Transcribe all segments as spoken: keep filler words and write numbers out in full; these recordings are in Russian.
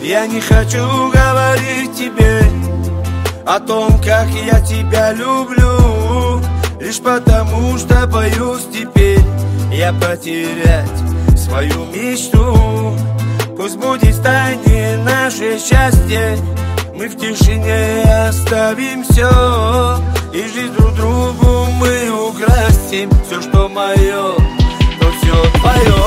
Я не хочу говорить тебе о том, как я тебя люблю, лишь потому что боюсь теперь я потерять свою мечту. Пусть будет в тайне наше счастье, мы в тишине оставим все, и жизнь друг другу мы украсим. Все, что мое, то все твое.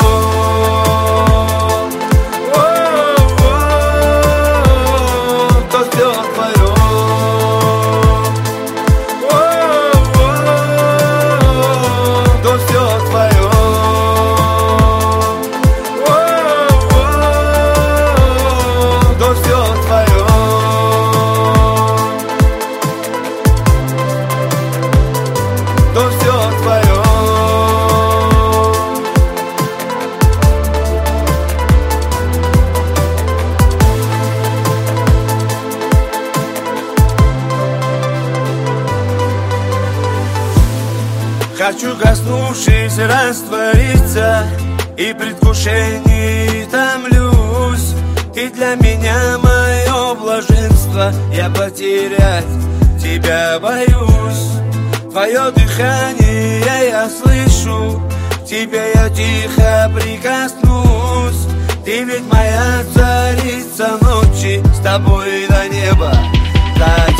Хочу, коснувшись, раствориться, и предвкушении томлюсь. Ты для меня мое блаженство, я потерять тебя боюсь. Твое дыхание я слышу, к тебе я тихо прикоснусь. Ты ведь моя царица ночи, с тобой до неба.